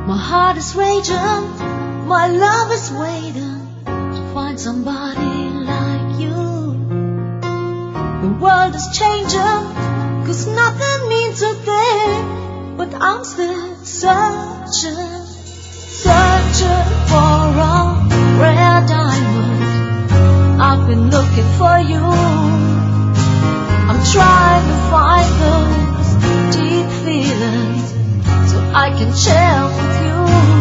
My heart is raging, my love is waiting to find somebody like you. The world is changing, 'cause nothing means a thing, but I'm still searching for a rare diamond. I've been looking for you. I'm trying to find those deep feelings so I can share with you.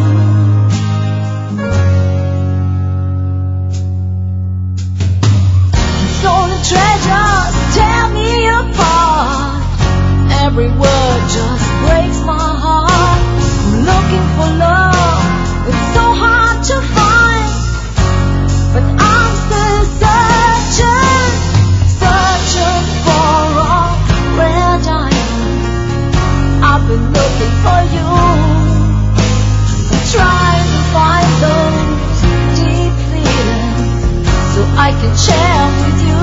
Stolen treasures tear me apart. Every word just breaks my heart. I'm looking for love, it's so hard to find, but I'm still searching for a rare diamond. I've been looking for you. I'm trying to find those deep feelings so I can share with you.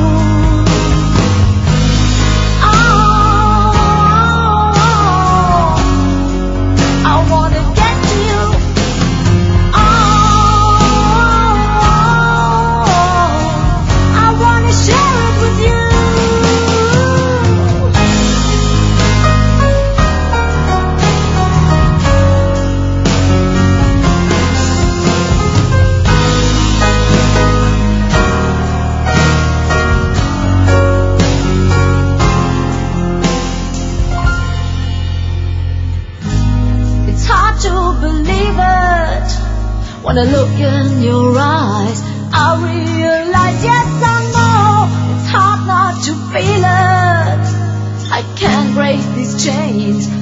When I look in your eyes, I realize, yes, I know it's hard not to feel it. I can't break these chains.